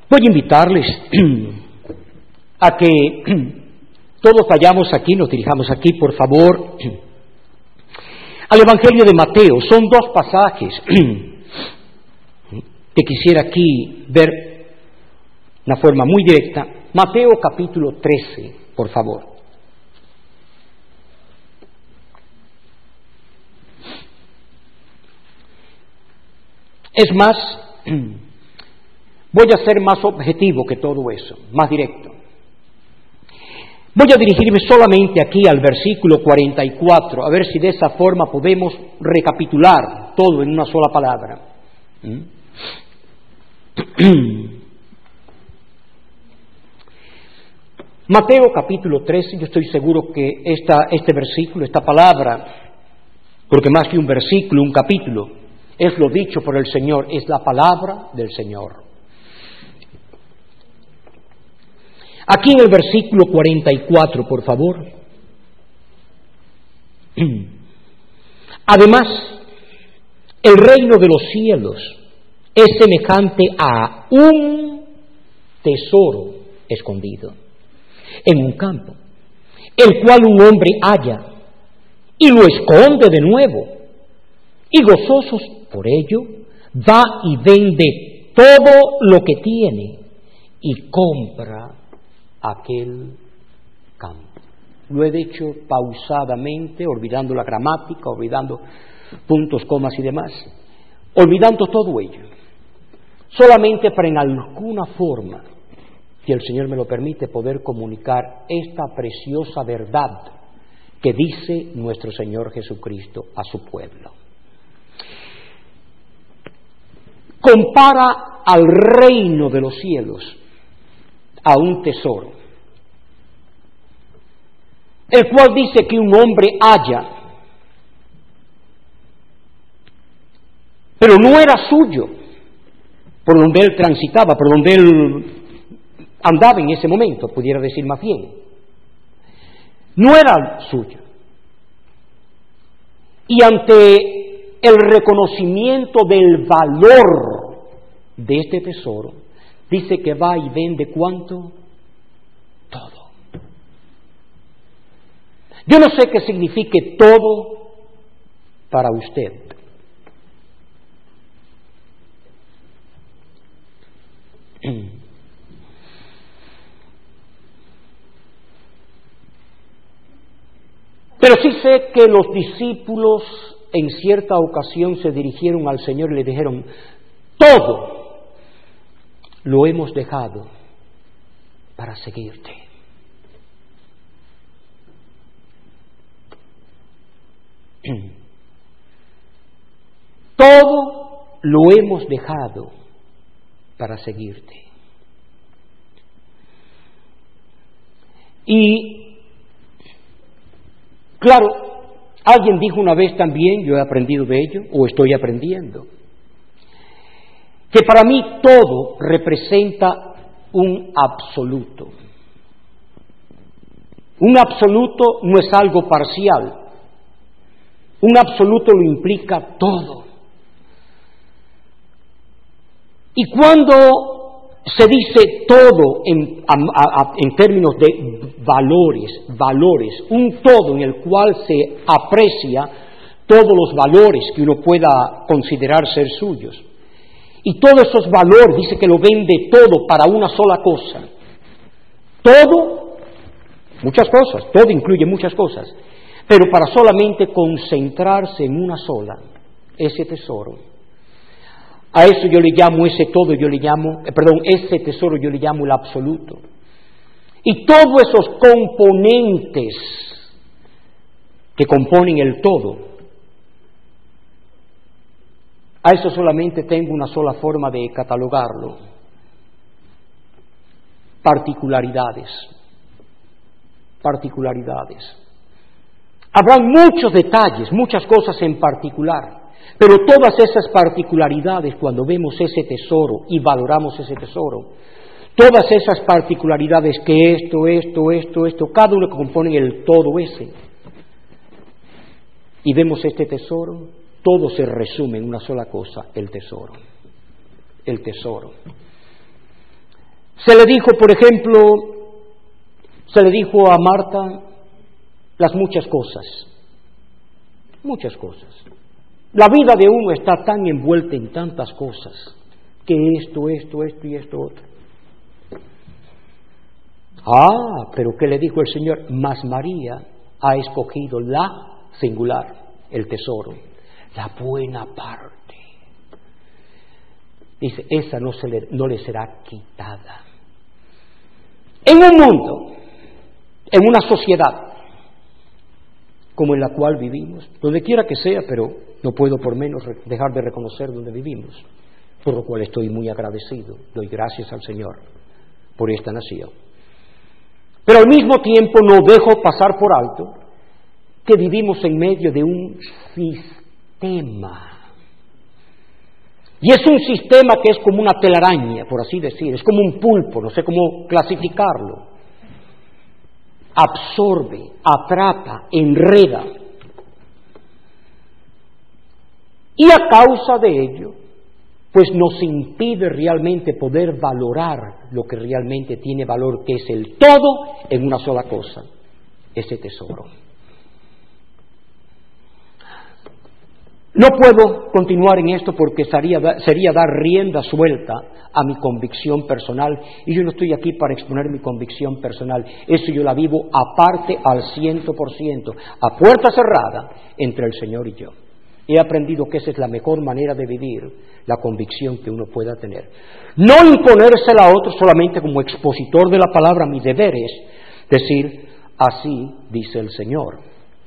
Voy a invitarles a que todos vayamos aquí, nos dirijamos aquí, por favor, al Evangelio de Mateo. Son dos pasajes que quisiera aquí ver de una forma muy directa. Mateo capítulo 13, por favor. Es más, voy a ser más objetivo que todo eso, más directo. Voy a dirigirme solamente aquí al versículo 44, a ver si de esa forma podemos recapitular todo en una sola palabra. Mateo capítulo 13, yo estoy seguro que este versículo, esta palabra, porque más que un versículo, un capítulo, es lo dicho por el Señor, es la palabra del Señor. Aquí en el versículo 44, por favor. Además, el reino de los cielos es semejante a un tesoro escondido en un campo, el cual un hombre halla y lo esconde de nuevo, y gozosos por ello, va y vende todo lo que tiene y compra aquel campo. Lo he dicho pausadamente, olvidando la gramática, olvidando puntos, comas y demás, olvidando todo ello, solamente para en alguna forma, si el Señor me lo permite, poder comunicar esta preciosa verdad que dice nuestro Señor Jesucristo a su pueblo. Compara al reino de los cielos a un tesoro, el cual dice que un hombre halla, pero no era suyo, por donde él transitaba, por donde él andaba en ese momento, pudiera decir más bien. No era suyo. Y ante el reconocimiento del valor de este tesoro, dice que va y vende ¿cuánto? Todo. Yo no sé qué signifique todo para usted. Pero sí sé que los discípulos en cierta ocasión se dirigieron al Señor y le dijeron: todo lo hemos dejado para seguirte. Todo lo hemos dejado para seguirte. Y claro, alguien dijo una vez también, yo he aprendido de ello, o estoy aprendiendo, que para mí todo representa un absoluto. Un absoluto no es algo parcial. Un absoluto lo implica todo. Y cuando se dice todo en términos de valores, un todo en el cual se aprecia todos los valores que uno pueda considerar ser suyos. Y todos esos valores, dice que lo vende todo para una sola cosa. Todo, muchas cosas, todo incluye muchas cosas, pero para solamente concentrarse en una sola, ese tesoro. A eso yo le llamo ese todo, ese tesoro yo le llamo el absoluto. Y todos esos componentes que componen el todo, a eso solamente tengo una sola forma de catalogarlo: particularidades. Habrán muchos detalles, muchas cosas en particular, pero todas esas particularidades, cuando vemos ese tesoro y valoramos ese tesoro, todas esas particularidades que esto, cada uno compone el todo ese, y vemos este tesoro, todo se resume en una sola cosa: el tesoro. Se le dijo, por ejemplo, se le dijo a Marta las muchas cosas. La vida de uno está tan envuelta en tantas cosas, que esto y esto otro. Pero ¿qué le dijo el Señor? Mas María ha escogido la singular, el tesoro, la buena parte. Dice, esa no le será quitada. En un mundo, en una sociedad como en la cual vivimos, donde quiera que sea, pero no puedo por menos dejar de reconocer donde vivimos, por lo cual estoy muy agradecido, doy gracias al Señor por esta nación. Pero al mismo tiempo no dejo pasar por alto que vivimos en medio de un sistema. Y es un sistema que es como una telaraña, por así decir, es como un pulpo, no sé cómo clasificarlo. Absorbe, atrapa, enreda. Y a causa de ello, pues nos impide realmente poder valorar lo que realmente tiene valor, que es el todo en una sola cosa, ese tesoro. No puedo continuar en esto porque sería dar rienda suelta a mi convicción personal, y yo no estoy aquí para exponer mi convicción personal. Eso yo la vivo aparte al 100%, a puerta cerrada entre el Señor y yo. He aprendido que esa es la mejor manera de vivir la convicción que uno pueda tener. No imponérsela a otros solamente como expositor de la palabra. Mi deber es decir, así dice el Señor.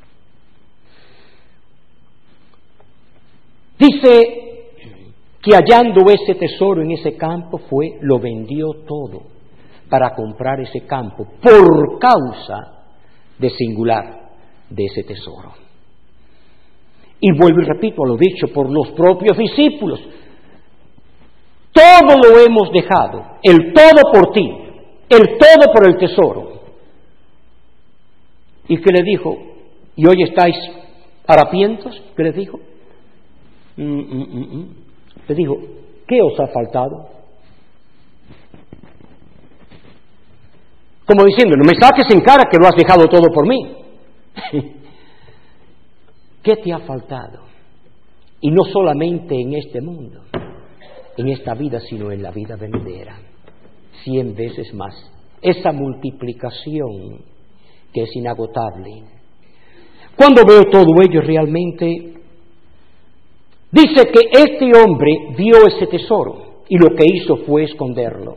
Dice que hallando ese tesoro en ese campo lo vendió todo para comprar ese campo por causa de singular de ese tesoro. Y vuelvo y repito a lo dicho por los propios discípulos. Todo lo hemos dejado, el todo por ti, el todo por el tesoro. ¿Y qué le dijo? ¿Y hoy estáis harapientos? ¿Qué le dijo? Le dijo, ¿qué os ha faltado? Como diciendo, no me saques en cara que lo has dejado todo por mí. ¿Qué te ha faltado? Y no solamente en este mundo, en esta vida, sino en la vida venidera. 100 veces más. Esa multiplicación que es inagotable. Cuando veo todo ello realmente, dice que este hombre vio ese tesoro y lo que hizo fue esconderlo.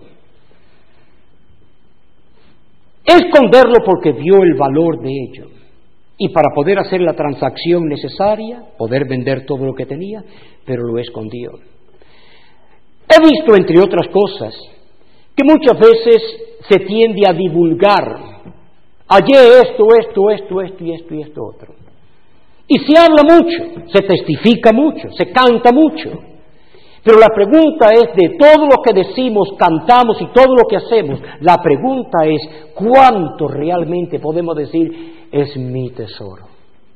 Esconderlo porque vio el valor de ello. Y para poder hacer la transacción necesaria, poder vender todo lo que tenía, pero lo escondió. He visto, entre otras cosas, que muchas veces se tiende a divulgar. Hallé esto y esto otro. Y se habla mucho, se testifica mucho, se canta mucho. Pero la pregunta es, de todo lo que decimos, cantamos y todo lo que hacemos, la pregunta es, ¿cuánto realmente podemos decir es mi tesoro?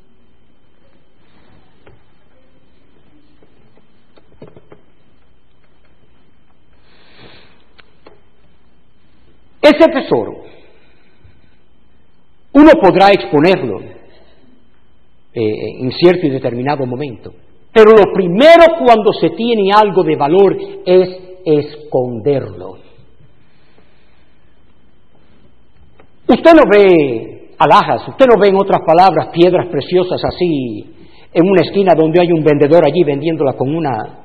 Ese tesoro, uno podrá exponerlo en cierto y determinado momento, pero lo primero cuando se tiene algo de valor es esconderlo. Usted no ve alhajas, usted no ve, en otras palabras, piedras preciosas así en una esquina donde hay un vendedor allí vendiéndola con una...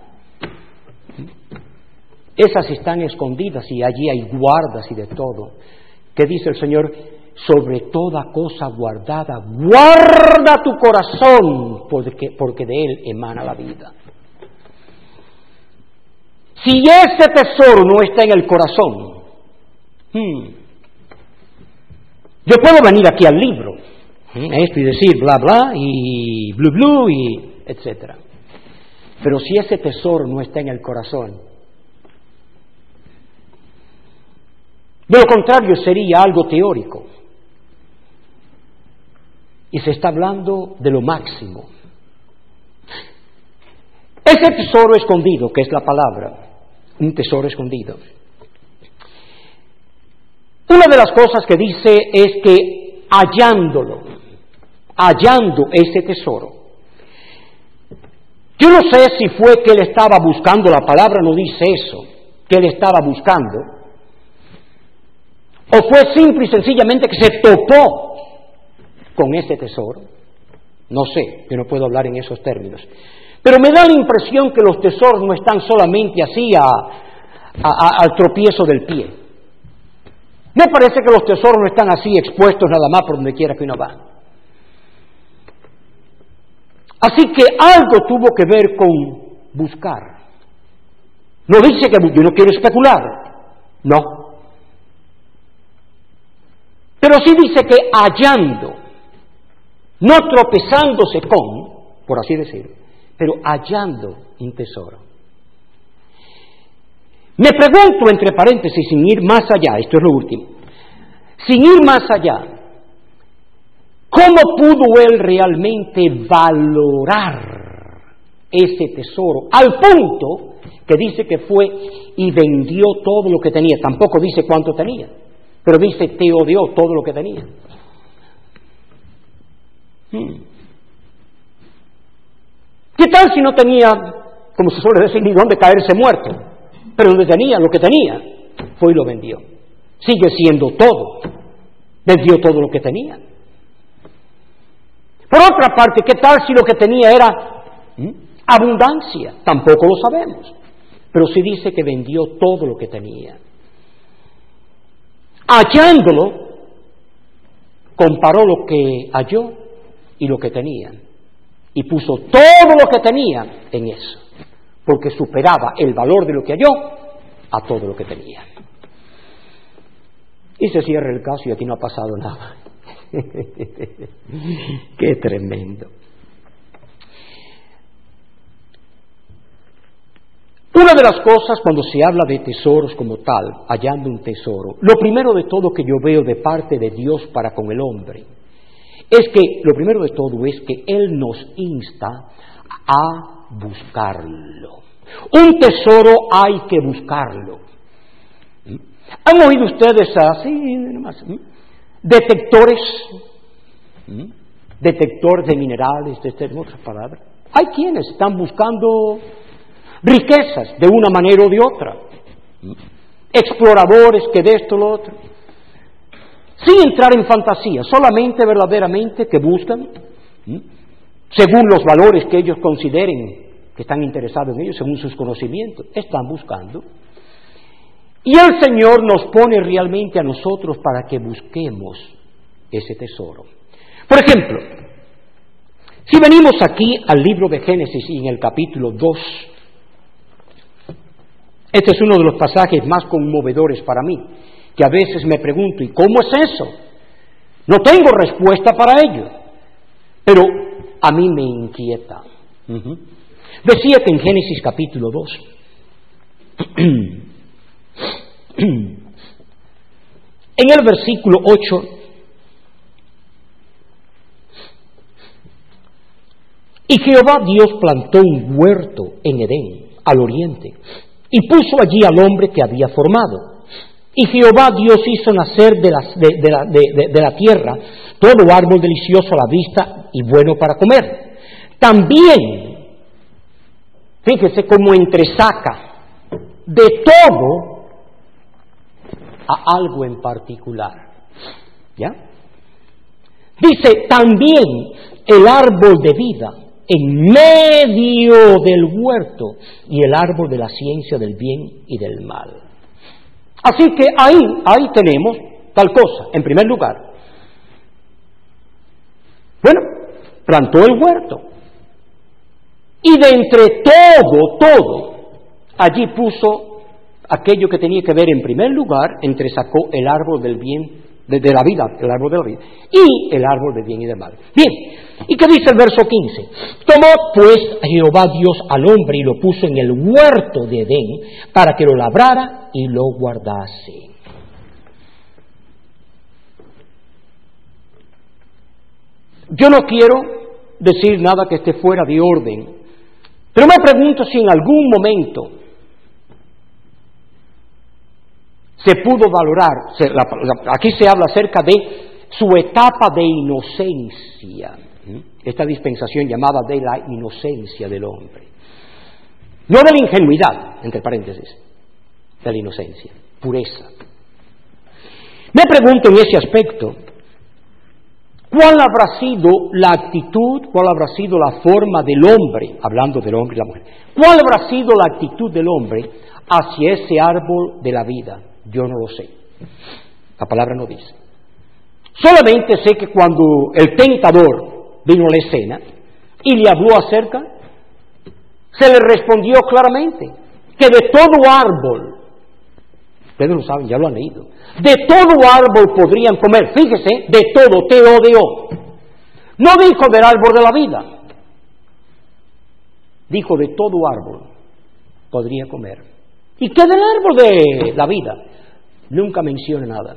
Esas están escondidas y allí hay guardas y de todo. ¿Qué dice el Señor? Sobre toda cosa guardada, guarda tu corazón, porque de él emana la vida. Si ese tesoro no está en el corazón, yo puedo venir aquí al libro, esto y decir bla bla y blu blu y etcétera. Pero si ese tesoro no está en el corazón, de lo contrario sería algo teórico. Y se está hablando de lo máximo. Ese tesoro escondido, que es la palabra, un tesoro escondido. Una de las cosas que dice es que hallando ese tesoro. Yo no sé si fue que él estaba buscando, la palabra no dice eso, que él estaba buscando, o fue simple y sencillamente que se topó con ese tesoro. No sé, yo no puedo hablar en esos términos. Pero me da la impresión que los tesoros no están solamente así al tropiezo del pie. Me parece que los tesoros no están así expuestos nada más por donde quiera que uno va. Así que algo tuvo que ver con buscar. No dice que yo no quiero especular, no. Pero sí dice que hallando, no tropezándose con, por así decirlo, pero hallando un tesoro. Me pregunto, entre paréntesis, sin ir más allá, esto es lo último, sin ir más allá, ¿cómo pudo él realmente valorar ese tesoro? Al punto que dice que fue y vendió todo lo que tenía. Tampoco dice cuánto tenía, pero dice teodeó todo lo que tenía. ¿Qué tal si no tenía, como se suele decir, ni dónde caerse muerto? Pero donde tenía, lo que tenía, fue y lo vendió. Sigue siendo todo. Vendió todo lo que tenía. Por otra parte, ¿qué tal si lo que tenía era abundancia? Tampoco lo sabemos. Pero sí dice que vendió todo lo que tenía. Hallándolo, comparó lo que halló y lo que tenía. Y puso todo lo que tenía en eso. Porque superaba el valor de lo que halló a todo lo que tenía. Y se cierra el caso y aquí no ha pasado nada. ¡Qué tremendo! Una de las cosas cuando se habla de tesoros como tal, hallando un tesoro, lo primero de todo que yo veo de parte de Dios para con el hombre, es que, lo primero de todo es que Él nos insta a buscarlo. Un tesoro hay que buscarlo. ¿Han oído ustedes así, detectores? Detectores de minerales, en otras palabras. Hay quienes están buscando riquezas de una manera o de otra. Exploradores que de esto o lo otro. Sin entrar en fantasía, solamente verdaderamente que buscan, según los valores que ellos consideren que están interesados en ellos, según sus conocimientos, están buscando. Y el Señor nos pone realmente a nosotros para que busquemos ese tesoro. Por ejemplo, si venimos aquí al libro de Génesis y en el capítulo 2, este es uno de los pasajes más conmovedores para mí, que a veces me pregunto, ¿y cómo es eso? No tengo respuesta para ello, pero a mí me inquieta. Decía que en Génesis capítulo 2, en el versículo 8, y Jehová Dios plantó un huerto en Edén, al oriente, y puso allí al hombre que había formado. Y Jehová Dios hizo nacer de la tierra todo árbol delicioso a la vista y bueno para comer. También, fíjese cómo entresaca de todo a algo en particular. ¿Ya? Dice también el árbol de vida en medio del huerto y el árbol de la ciencia del bien y del mal. Así que ahí tenemos tal cosa, en primer lugar. Bueno, plantó el huerto. Y de entre todo, allí puso aquello que tenía que ver en primer lugar, entresacó el árbol del bien, de la vida, el árbol de la vida, y el árbol del bien y del mal. Bien, ¿y qué dice el verso 15? Tomó pues Jehová Dios al hombre y lo puso en el huerto de Edén para que lo labrara y lo guardase. Yo no quiero decir nada que esté fuera de orden, pero me pregunto si en algún momento se pudo valorar. Aquí se habla acerca de su etapa de inocencia. Esta dispensación llamada de la inocencia del hombre. No de la ingenuidad, entre paréntesis, de la inocencia, pureza. Me pregunto en ese aspecto, ¿cuál habrá sido la actitud, cuál habrá sido la forma del hombre, hablando del hombre y la mujer, cuál habrá sido la actitud del hombre hacia ese árbol de la vida? Yo no lo sé. La palabra no dice. Solamente sé que cuando el tentador vino a la escena y le habló acerca, se le respondió claramente que de todo árbol, ustedes lo saben, ya lo han leído, de todo árbol podrían comer. Fíjese, de todo, T-O-D-O. No dijo del árbol de la vida, dijo de todo árbol podría comer. ¿Y qué del árbol de la vida? Nunca menciona nada.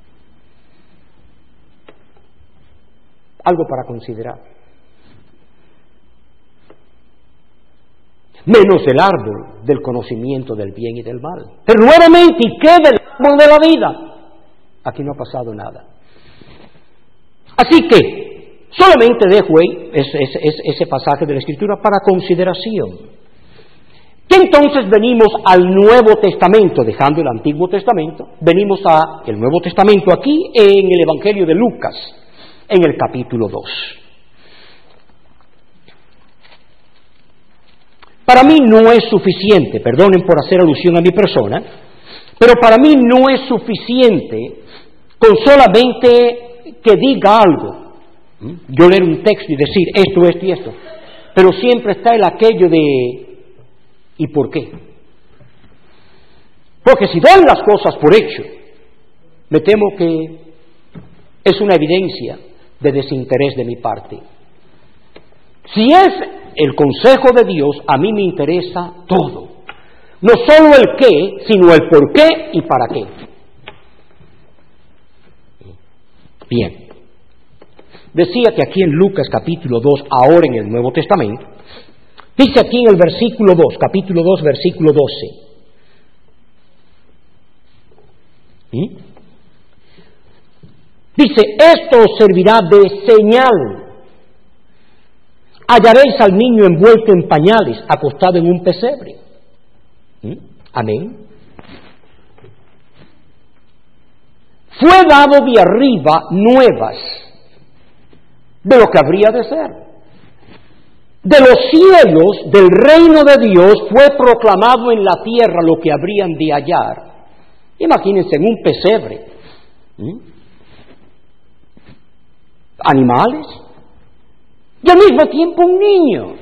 Algo para considerar. Menos el árbol del conocimiento del bien y del mal. Pero nuevamente, ¿y qué del árbol de la vida? Aquí no ha pasado nada. Así que solamente dejo ese pasaje de la Escritura para consideración. Que entonces venimos al Nuevo Testamento, dejando el Antiguo Testamento, venimos al Nuevo Testamento aquí en el Evangelio de Lucas, en el capítulo 2. Para mí no es suficiente, perdonen por hacer alusión a mi persona, pero para mí no es suficiente con solamente que diga algo. Yo leer un texto y decir esto, esto y esto, pero siempre está el aquello de ¿y por qué? Porque si doy las cosas por hecho, me temo que es una evidencia de desinterés de mi parte. Si es el consejo de Dios, a mí me interesa todo. No solo el qué, sino el por qué y para qué. Bien. Decía que aquí en Lucas capítulo 2, ahora en el Nuevo Testamento, dice aquí en el versículo 2, capítulo 2, versículo 12. Dice, esto os servirá de señal. Hallaréis al niño envuelto en pañales, acostado en un pesebre. Amén. Fue dado de arriba nuevas de lo que habría de ser. De los cielos, del reino de Dios, fue proclamado en la tierra lo que habrían de hallar. Imagínense, en un pesebre. Animales. Y al mismo tiempo un niño.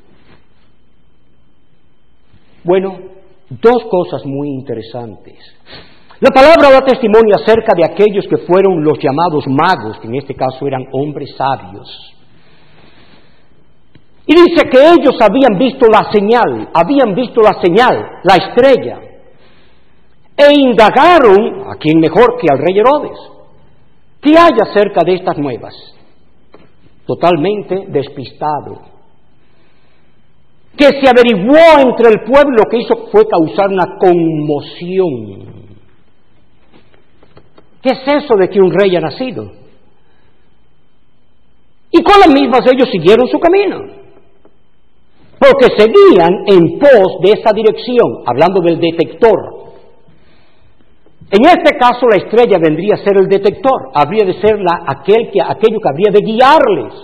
Bueno, dos cosas muy interesantes. La palabra da testimonio acerca de aquellos que fueron los llamados magos, que en este caso eran hombres sabios. Y dice que ellos habían visto la señal, la estrella, e indagaron, a quién mejor que al rey Herodes, ¿qué hay acerca de estas nuevas? Totalmente despistado. Que se averiguó entre el pueblo, lo que hizo fue causar una conmoción. ¿Qué es eso de que un rey ha nacido? Y con las mismas ellos siguieron su camino, porque seguían en pos de esa dirección, hablando del detector. En este caso la estrella vendría a ser el detector, habría de ser aquello que habría de guiarles.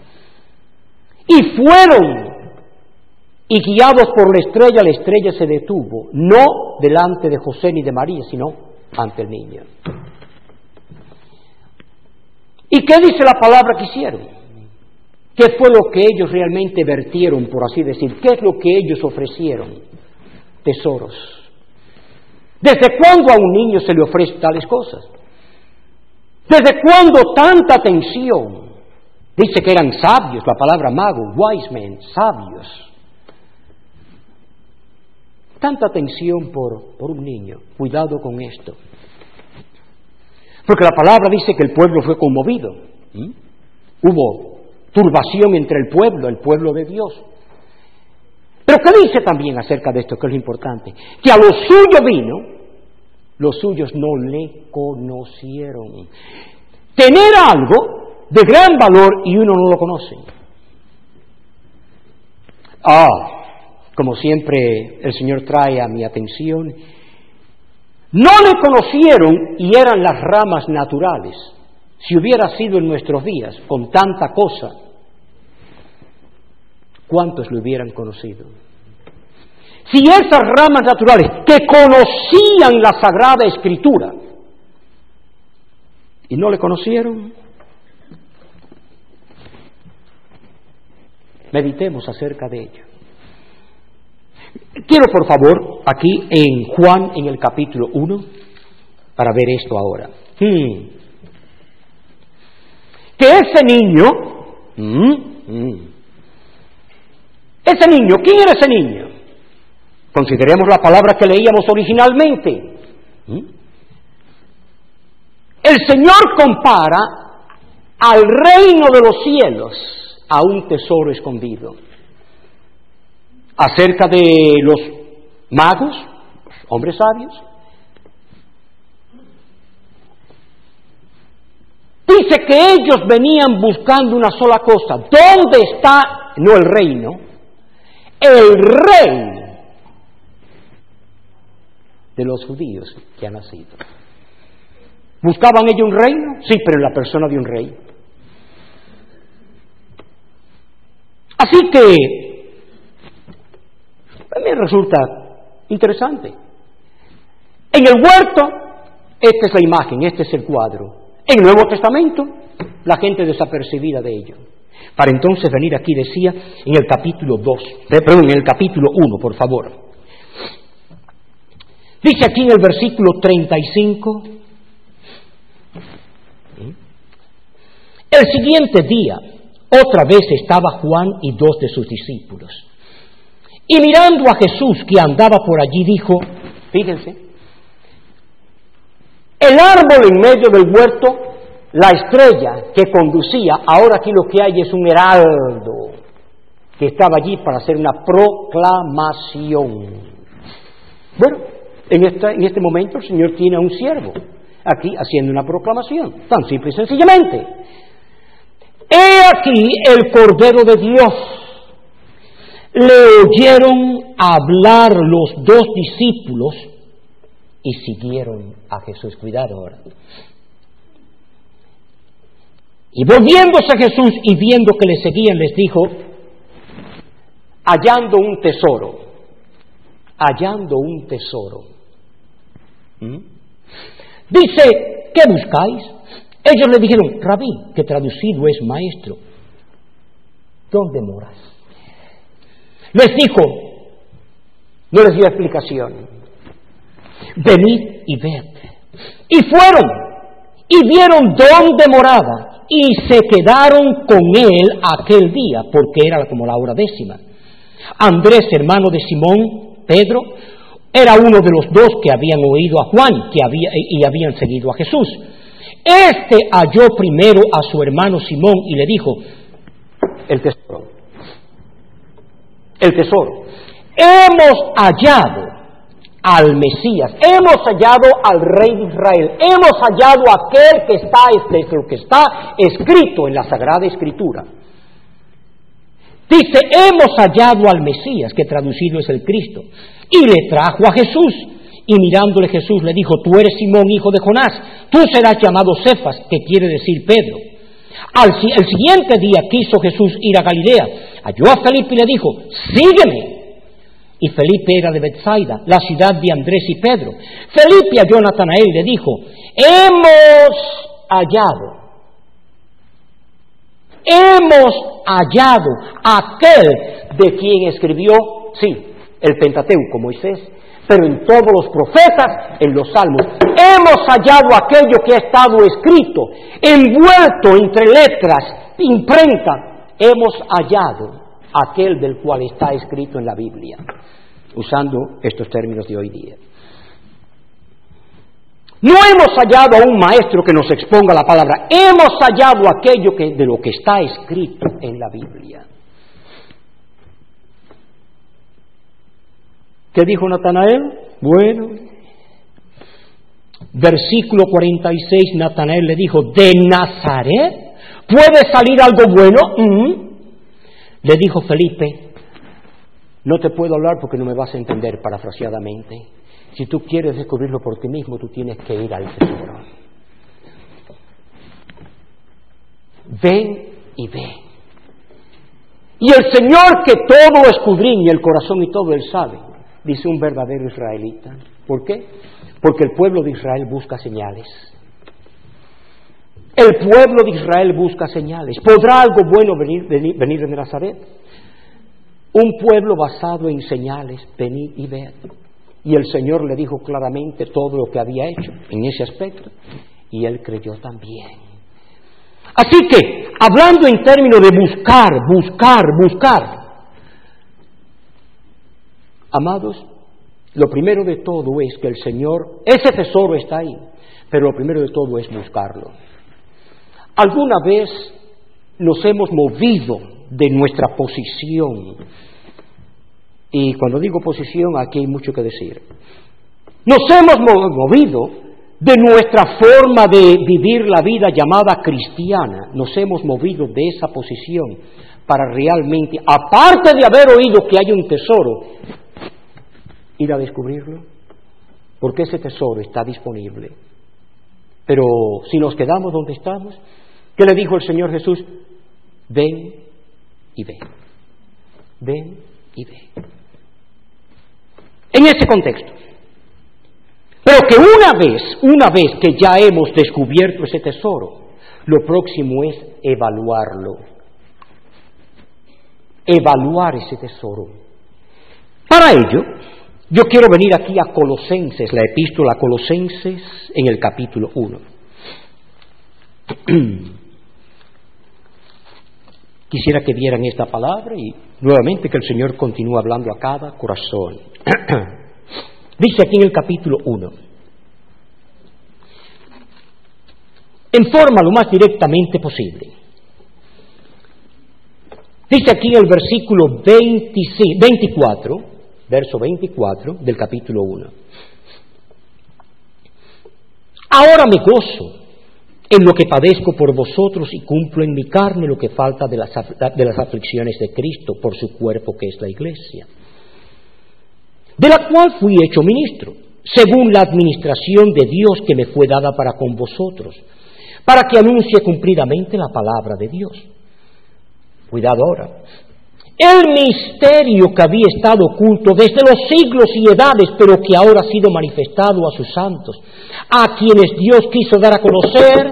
Y fueron, y guiados por la estrella se detuvo, no delante de José ni de María, sino ante el niño. ¿Y qué dice la palabra que hicieron? ¿Qué fue lo que ellos realmente vertieron, por así decir? ¿Qué es lo que ellos ofrecieron? Tesoros. ¿Desde cuándo a un niño se le ofrecen tales cosas? ¿Desde cuándo tanta atención? Dice que eran sabios, la palabra mago, wise men, sabios. Tanta atención por un niño. Cuidado con esto. Porque la palabra dice que el pueblo fue conmovido. Hubo turbación entre el pueblo de Dios. Pero ¿qué dice también acerca de esto, que es lo importante? Que a lo suyo vino, Los suyos no le conocieron. Tener algo de gran valor y uno no lo conoce. Como siempre el Señor trae a mi atención, no le conocieron y eran las ramas naturales. Si hubiera sido en nuestros días, con tanta cosa, ¿cuántos lo hubieran conocido? Si esas ramas naturales que conocían la Sagrada Escritura y no le conocieron, meditemos acerca de ello. Quiero, por favor, aquí en Juan, en el capítulo 1, para ver esto ahora. Que ese niño, ¿quién era ese niño? Consideremos la palabra que leíamos originalmente. El Señor compara al reino de los cielos a un tesoro escondido. Acerca de los magos, los hombres sabios, dice que ellos venían buscando una sola cosa. ¿Dónde está, no el reino, el rey de los judíos que ha nacido? ¿Buscaban ellos un reino? Sí, pero en la persona de un rey. Así que a mí me resulta interesante. En el huerto, esta es la imagen, este es el cuadro. En el Nuevo Testamento, la gente desapercibida de ello. Para entonces venir aquí, decía, en el capítulo 1, por favor. Dice aquí en el versículo 35, el siguiente día, otra vez estaba Juan y 2 de sus discípulos. Y mirando a Jesús que andaba por allí, dijo, fíjense, el árbol en medio del huerto, la estrella que conducía, ahora aquí lo que hay es un heraldo que estaba allí para hacer una proclamación. Bueno, en este momento el Señor tiene a un siervo aquí haciendo una proclamación, tan simple y sencillamente. He aquí el Cordero de Dios. Le oyeron hablar los 2 discípulos y siguieron a Jesús. Cuidado ahora. Y volviéndose a Jesús y viendo que le seguían, les dijo, hallando un tesoro. Dice, ¿qué buscáis? Ellos le dijeron, Rabí, que traducido es maestro, ¿dónde moras? Les dijo, no les dio explicación, venid y ved. Y fueron, y vieron dónde moraba, y se quedaron con él aquel día, porque era como la hora 10. Andrés, hermano de Simón, Pedro, era uno de los 2 que habían oído a Juan y habían seguido a Jesús. Este halló primero a su hermano Simón y le dijo, el tesoro. Hemos hallado al Mesías, hemos hallado al Rey de Israel, hemos hallado aquel que está escrito en la Sagrada Escritura. Dice, hemos hallado al Mesías, que traducido es el Cristo, y le trajo a Jesús. Y mirándole Jesús le dijo, tú eres Simón, hijo de Jonás, tú serás llamado Cefas, que quiere decir Pedro. El siguiente día quiso Jesús ir a Galilea, halló a Felipe y le dijo, sígueme. Y Felipe era de Betsaida, la ciudad de Andrés y Pedro. Felipe halló a Natanael y le dijo, hemos hallado aquel de quien escribió, sí, el Pentateuco, Moisés, pero en todos los profetas, en los salmos, hemos hallado aquello que ha estado escrito, envuelto entre letras, imprenta, hemos hallado aquel del cual está escrito en la Biblia, usando estos términos de hoy día. No hemos hallado a un maestro que nos exponga la palabra, hemos hallado aquello de lo que está escrito en la Biblia. ¿Qué dijo Natanael? Bueno, Versículo 46, Natanael le dijo, ¿de Nazaret puede salir algo bueno? Le dijo Felipe, no te puedo hablar porque no me vas a entender, parafraseadamente. Si tú quieres descubrirlo por ti mismo, tú tienes que ir al tesoro. Ven y ve. Y el Señor, que todo escudriña el corazón y todo Él sabe, dice un verdadero israelita. ¿Por qué? Porque el pueblo de Israel busca señales. El pueblo de Israel busca señales. ¿Podrá algo bueno venir de Nazaret? Un pueblo basado en señales, venid y ved. Y el Señor le dijo claramente todo lo que había hecho en ese aspecto, y él creyó también. Así que, hablando en términos de buscar, amados, lo primero de todo es que el Señor, ese tesoro está ahí, pero lo primero de todo es buscarlo. ¿Alguna vez nos hemos movido de nuestra posición? Y cuando digo posición, aquí hay mucho que decir. Nos hemos movido de nuestra forma de vivir la vida llamada cristiana. Nos hemos movido de esa posición para realmente, aparte de haber oído que hay un tesoro, ir a descubrirlo, porque ese tesoro está disponible. Pero si nos quedamos donde estamos, ¿qué le dijo el Señor Jesús? Ven y ve. Ven y ve. En ese contexto. Pero que una vez que ya hemos descubierto ese tesoro, lo próximo es evaluarlo. Evaluar ese tesoro. Para ello, yo quiero venir aquí a Colosenses, la epístola a Colosenses en el capítulo 1. Quisiera que vieran esta palabra y nuevamente que el Señor continúe hablando a cada corazón. Dice aquí en el capítulo 1, en forma lo más directamente posible. Dice aquí en el versículo 24, verso 24 del capítulo 1. Ahora me gozo en lo que padezco por vosotros y cumplo en mi carne lo que falta de las aflicciones de Cristo por su cuerpo que es la Iglesia, de la cual fui hecho ministro, según la administración de Dios que me fue dada para con vosotros, para que anuncie cumplidamente la palabra de Dios. Cuidado ahora. El misterio que había estado oculto desde los siglos y edades, pero que ahora ha sido manifestado a sus santos, a quienes Dios quiso dar a conocer.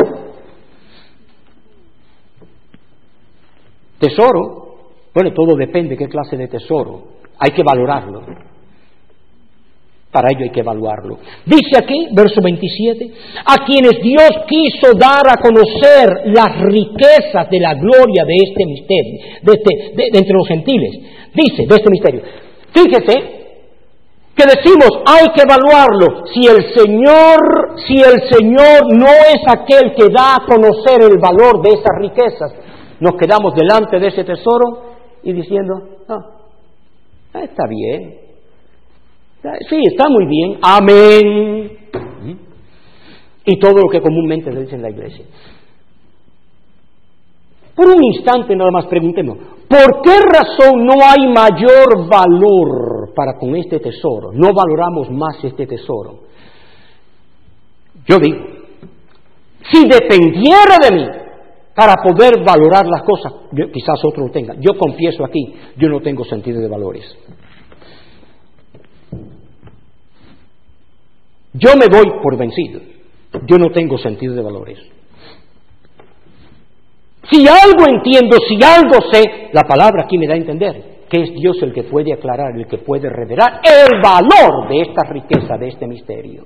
Tesoro, bueno, todo depende de qué clase de tesoro. Hay que valorarlo. Para ello hay que evaluarlo. Dice aquí, verso 27, a quienes Dios quiso dar a conocer las riquezas de la gloria de este misterio, de entre los gentiles. Dice, de este misterio. Fíjese que decimos, hay que evaluarlo. Si el Señor no es aquel que da a conocer el valor de esas riquezas, nos quedamos delante de ese tesoro y diciendo, está bien. Sí, está muy bien, amén. Y todo lo que comúnmente se dice en la iglesia. Por un instante nada más preguntemos, ¿por qué razón no hay mayor valor para con este tesoro? No valoramos más este tesoro. Yo digo, si dependiera de mí para poder valorar las cosas, quizás otro lo tenga. Yo confieso aquí, yo no tengo sentido de valores. Yo me doy por vencido. Yo no tengo sentido de valores. Si algo entiendo, si algo sé, la palabra aquí me da a entender que es Dios el que puede aclarar, el que puede revelar el valor de esta riqueza, de este misterio.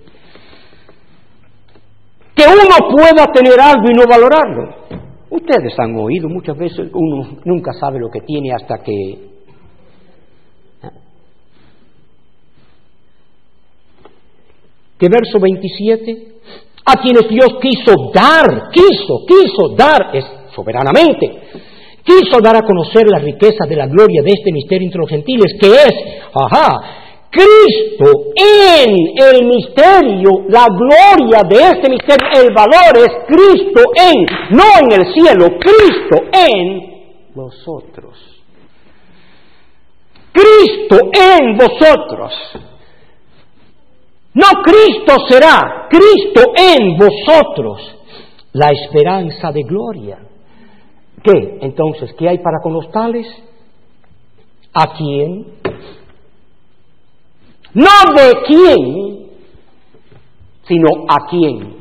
Que uno pueda tener algo y no valorarlo. Ustedes han oído muchas veces, uno nunca sabe lo que tiene hasta que... Que verso 27, a quienes Dios quiso dar, es soberanamente, quiso dar a conocer la riqueza de la gloria de este misterio entre los gentiles, que es, Cristo en el misterio, la gloria de este misterio, el valor es Cristo en, no en el cielo, Cristo en vosotros. Cristo en vosotros. No Cristo será, Cristo en vosotros. La esperanza de gloria. ¿Qué? Entonces, ¿qué hay para con los tales? ¿A quién? No de quién, sino a quién.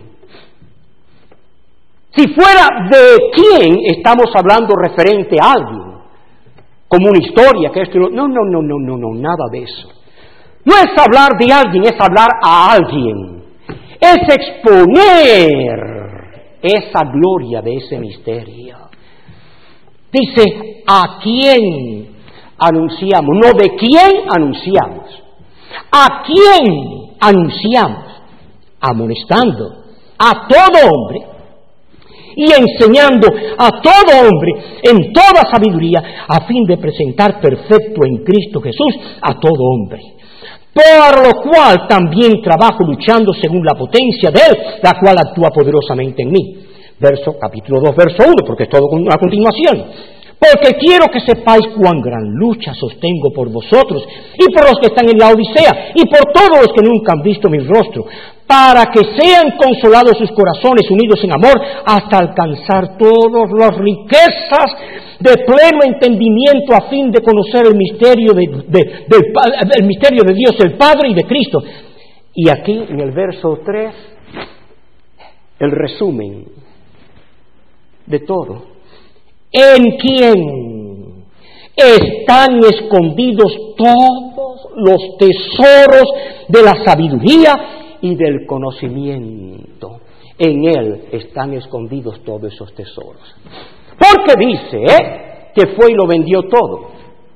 Si fuera de quién, estamos hablando referente a alguien, como una historia, que esto y lo... No, nada de eso. No es hablar de alguien, es hablar a alguien. Es exponer esa gloria de ese misterio. Dice, ¿a quién anunciamos? No de quién anunciamos. ¿A quién anunciamos? Amonestando a todo hombre y enseñando a todo hombre en toda sabiduría, a fin de presentar perfecto en Cristo Jesús a todo hombre. Por lo cual también trabajo luchando según la potencia de Él, la cual actúa poderosamente en mí. Capítulo 2, verso 1, porque es todo a continuación. Porque quiero que sepáis cuán gran lucha sostengo por vosotros, y por los que están en la Odisea, y por todos los que nunca han visto mi rostro, para que sean consolados sus corazones unidos en amor, hasta alcanzar todas las riquezas de pleno entendimiento, a fin de conocer el misterio del misterio de Dios el Padre y de Cristo. Y aquí en el verso 3, el resumen de todo. En quien están escondidos todos los tesoros de la sabiduría y del conocimiento. En Él están escondidos todos esos tesoros. Porque dice que fue y lo vendió todo.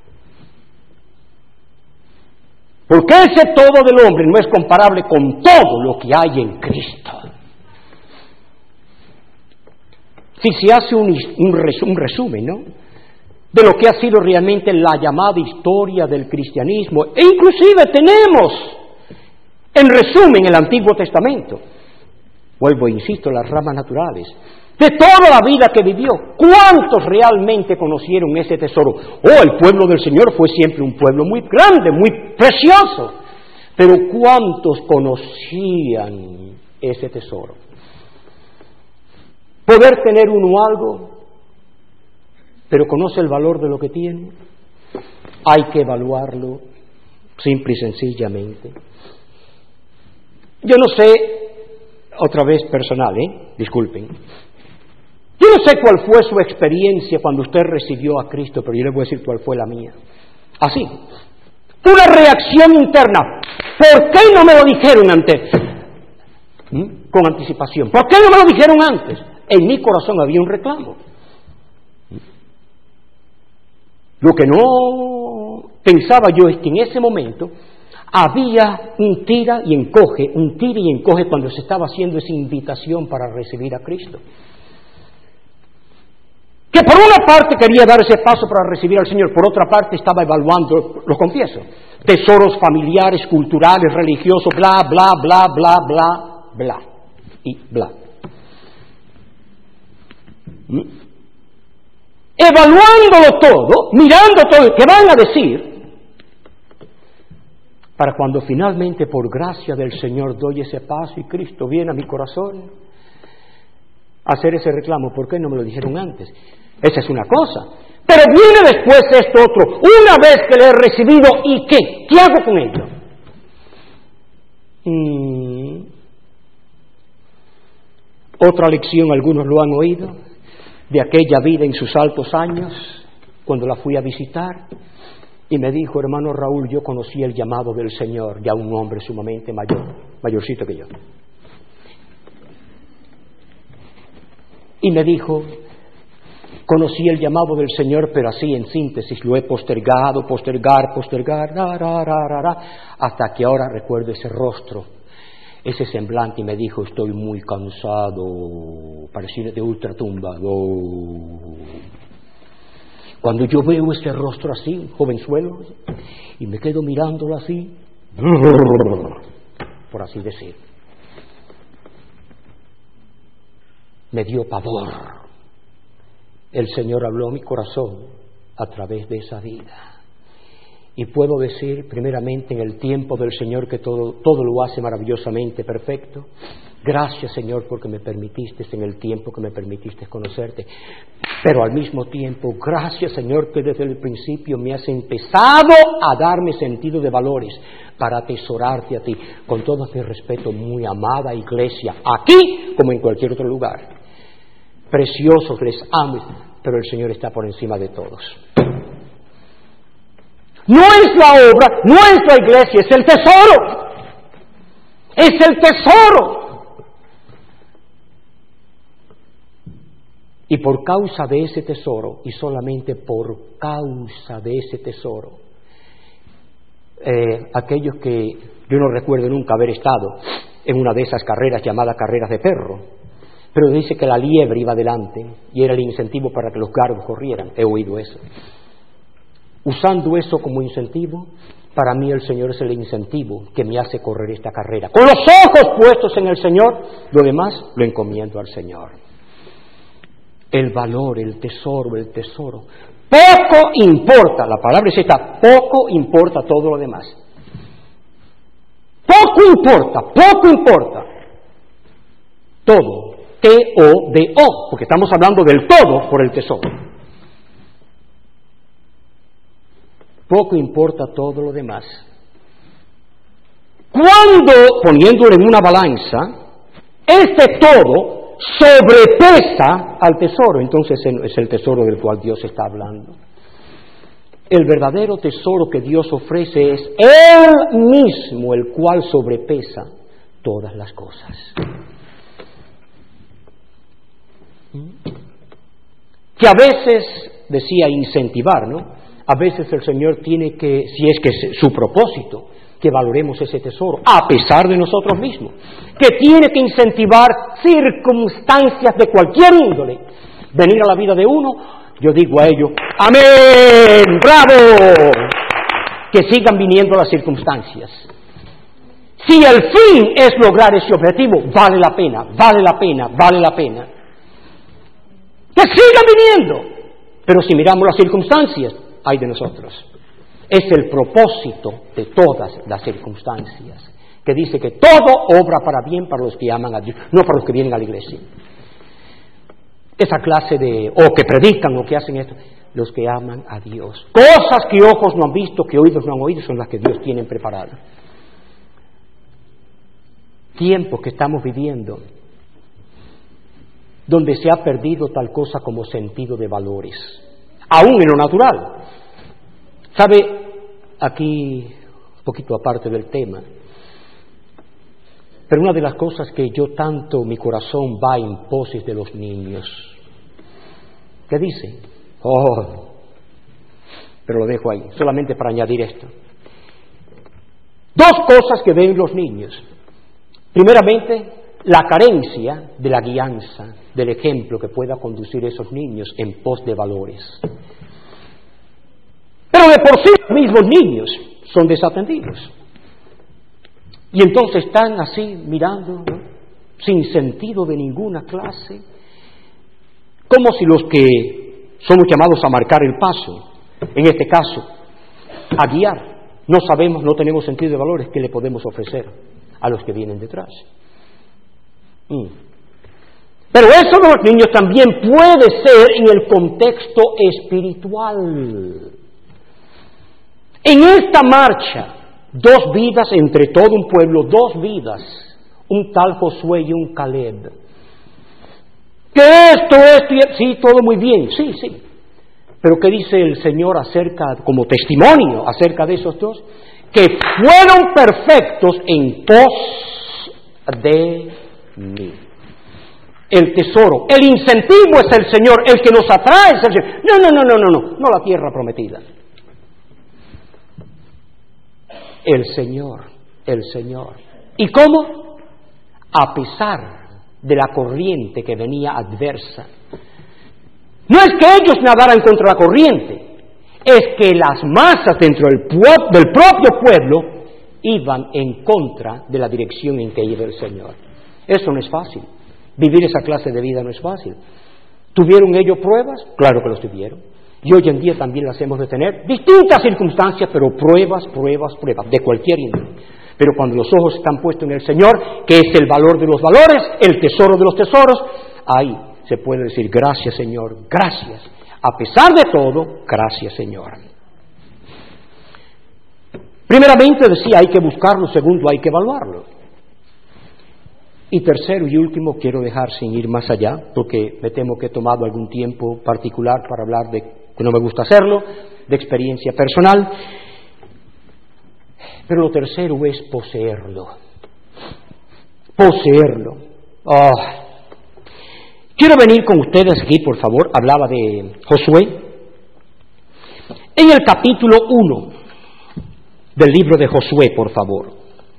Porque ese todo del hombre no es comparable con todo lo que hay en Cristo. Si se hace un resumen, ¿no?, de lo que ha sido realmente la llamada historia del cristianismo, e inclusive tenemos, en resumen, el Antiguo Testamento. Vuelvo e insisto, las ramas naturales, de toda la vida que vivió, ¿cuántos realmente conocieron ese tesoro? El pueblo del Señor fue siempre un pueblo muy grande, muy precioso, pero ¿cuántos conocían ese tesoro? Poder tener uno algo, pero conoce el valor de lo que tiene. Hay que evaluarlo simple y sencillamente. Yo no sé, otra vez personal, disculpen. Yo no sé cuál fue su experiencia cuando usted recibió a Cristo, pero yo le voy a decir cuál fue la mía. Así, una reacción interna. ¿Por qué no me lo dijeron antes? Con anticipación. ¿Por qué no me lo dijeron antes? En mi corazón había un reclamo. Lo que no pensaba yo es que en ese momento había un tira y encoge cuando se estaba haciendo esa invitación para recibir a Cristo. Que por una parte quería dar ese paso para recibir al Señor, por otra parte estaba evaluando, lo confieso, tesoros familiares, culturales, religiosos, bla, bla, bla, bla, bla, bla, y bla. Evaluándolo todo, mirando todo, ¿qué van a decir? Para cuando finalmente, por gracia del Señor, doy ese paso y Cristo viene a mi corazón, hacer ese reclamo. ¿Por qué no me lo dijeron antes? Esa es una cosa. Pero viene después esto otro. Una vez que le he recibido, ¿y qué? ¿Qué hago con ello? Otra lección, algunos lo han oído, de aquella vida en sus altos años, cuando la fui a visitar, y me dijo: hermano Raúl, yo conocí el llamado del Señor, ya un hombre sumamente mayorcito que yo. Y me dijo: conocí el llamado del Señor, pero así en síntesis, lo he postergado, hasta que ahora recuerdo ese rostro, ese semblante, y me dijo: estoy muy cansado, parecía de ultratumba. Cuando yo veo ese rostro así, jovenzuelo, y me quedo mirándolo así, por así decir. Me dio pavor. El Señor habló a mi corazón a través de esa vida. Y puedo decir, primeramente, en el tiempo del Señor, que todo lo hace maravillosamente perfecto. Gracias, Señor, porque me permitiste en el tiempo que me permitiste conocerte. Pero al mismo tiempo, gracias, Señor, que desde el principio me has empezado a darme sentido de valores para atesorarte a ti. Con todo mi respeto, muy amada iglesia, aquí como en cualquier otro lugar. Preciosos, les amo, pero el Señor está por encima de todos. No es la obra, no es la iglesia, es el tesoro. Es el tesoro. Y por causa de ese tesoro, y solamente por causa de ese tesoro, aquellos que yo no recuerdo nunca haber estado en una de esas carreras llamadas carreras de perro, pero dice que la liebre iba adelante y era el incentivo para que los gargos corrieran. He oído eso. Usando eso como incentivo, para mí el Señor es el incentivo que me hace correr esta carrera. Con los ojos puestos en el Señor, lo demás lo encomiendo al Señor. El valor, el tesoro. Poco importa, la palabra es esta, poco importa todo lo demás. Poco importa. Todo, T-O-D-O, porque estamos hablando del todo por el tesoro. Poco importa todo lo demás. Cuando, poniéndolo en una balanza, este todo sobrepesa al tesoro, entonces es el tesoro del cual Dios está hablando. El verdadero tesoro que Dios ofrece es Él mismo, el cual sobrepesa todas las cosas. Que a veces, decía, incentivar, ¿no? A veces el Señor tiene que, si es que es su propósito, que valoremos ese tesoro, a pesar de nosotros mismos, que tiene que incentivar circunstancias de cualquier índole, venir a la vida de uno. Yo digo a ellos, ¡amén! ¡Bravo! Que sigan viniendo las circunstancias. Si el fin es lograr ese objetivo, vale la pena. Que sigan viniendo. Pero si miramos las circunstancias, ay de nosotros. Es el propósito de todas las circunstancias, que dice que todo obra para bien para los que aman a Dios, no para los que vienen a la iglesia. Esa clase de, o que predican o que hacen esto, los que aman a Dios. Cosas que ojos no han visto, que oídos no han oído, son las que Dios tiene preparadas. Tiempos que estamos viviendo, donde se ha perdido tal cosa como sentido de valores, aún en lo natural. ¿Sabe? Aquí, un poquito aparte del tema, pero una de las cosas que yo tanto, mi corazón va en poses de los niños. ¿Qué dice? Pero lo dejo ahí, solamente para añadir esto. Dos cosas que ven los niños. Primeramente, la carencia de la guianza, del ejemplo que pueda conducir a esos niños en pos de valores. Pero de por sí los mismos niños son desatendidos. Y entonces están así mirando, ¿no? Sin sentido de ninguna clase, como si los que somos llamados a marcar el paso, en este caso, a guiar, no sabemos, no tenemos sentido de valores, ¿qué le podemos ofrecer a los que vienen detrás? Pero eso de los niños también puede ser en el contexto espiritual. En esta marcha, dos vidas entre todo un pueblo, dos vidas, un tal Josué y un Caleb. Que esto, sí, todo muy bien, sí. Pero ¿qué dice el Señor acerca, como testimonio acerca de esos dos? Que fueron perfectos en pos de mí. El tesoro, el incentivo es el Señor, el que nos atrae es el Señor. No la tierra prometida. El Señor. ¿Y cómo? A pesar de la corriente que venía adversa. No es que ellos nadaran contra la corriente, es que las masas dentro del propio pueblo iban en contra de la dirección en que iba el Señor. Eso no es fácil. Vivir esa clase de vida no es fácil. ¿Tuvieron ellos pruebas? Claro que los tuvieron. Y hoy en día también las hemos de tener. Distintas circunstancias, pero pruebas, de cualquier índole. Pero cuando los ojos están puestos en el Señor, que es el valor de los valores, el tesoro de los tesoros, ahí se puede decir, gracias Señor, gracias. A pesar de todo, gracias Señor. Primeramente decía, hay que buscarlo. Segundo, hay que evaluarlo. Y tercero y último, quiero dejar sin ir más allá, porque me temo que he tomado algún tiempo particular para hablar de, que no me gusta hacerlo, de experiencia personal. Pero lo tercero es poseerlo. Poseerlo. Oh. Quiero venir con ustedes aquí, por favor. Hablaba de Josué. En el capítulo 1 del libro de Josué, por favor.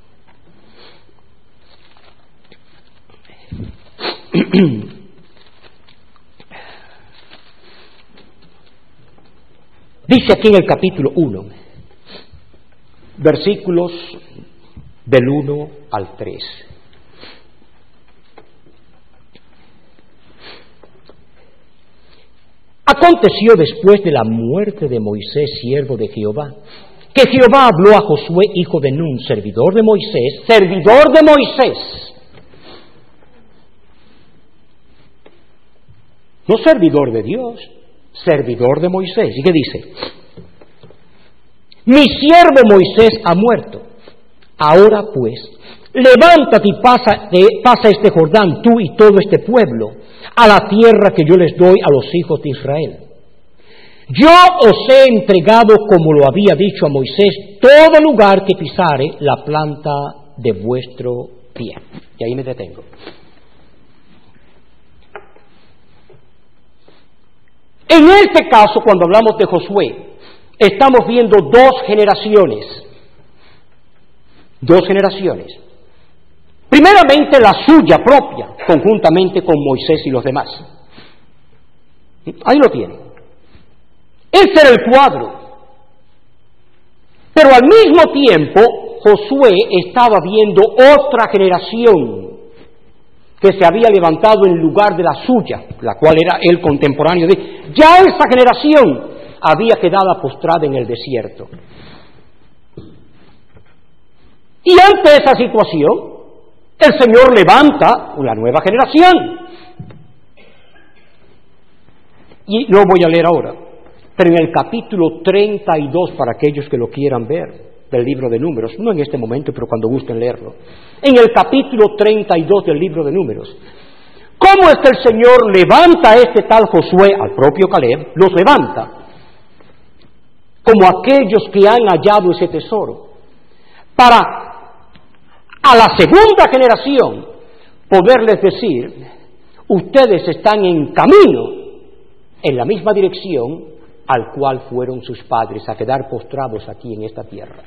Dice aquí en el capítulo 1, versículos del 1 al 3. Aconteció después de la muerte de Moisés, siervo de Jehová, que Jehová habló a Josué, hijo de Nun, servidor de Moisés, no servidor de Dios, servidor de Moisés. ¿Y qué dice? Mi siervo Moisés ha muerto. Ahora pues, levántate y pasa este Jordán, tú y todo este pueblo, a la tierra que yo les doy a los hijos de Israel. Yo os he entregado, como lo había dicho a Moisés, todo lugar que pisare la planta de vuestro pie. Y ahí me detengo. En este caso, cuando hablamos de Josué, estamos viendo dos generaciones. Primeramente la suya propia, conjuntamente con Moisés y los demás. Ahí lo tienen. Ese era el cuadro. Pero al mismo tiempo, Josué estaba viendo otra generación que se había levantado en lugar de la suya, la cual era el contemporáneo de él. Ya esa generación había quedado postrada en el desierto. Y ante esa situación, el Señor levanta una nueva generación. Y lo voy a leer ahora, pero en el capítulo 32, para aquellos que lo quieran ver, del libro de Números, no en este momento, pero cuando gusten leerlo, en el capítulo 32 del libro de Números, ¿cómo es que el Señor levanta a este tal Josué, al propio Caleb, los levanta como aquellos que han hallado ese tesoro, para a la segunda generación poderles decir, ustedes están en camino en la misma dirección al cual fueron sus padres, a quedar postrados aquí en esta tierra.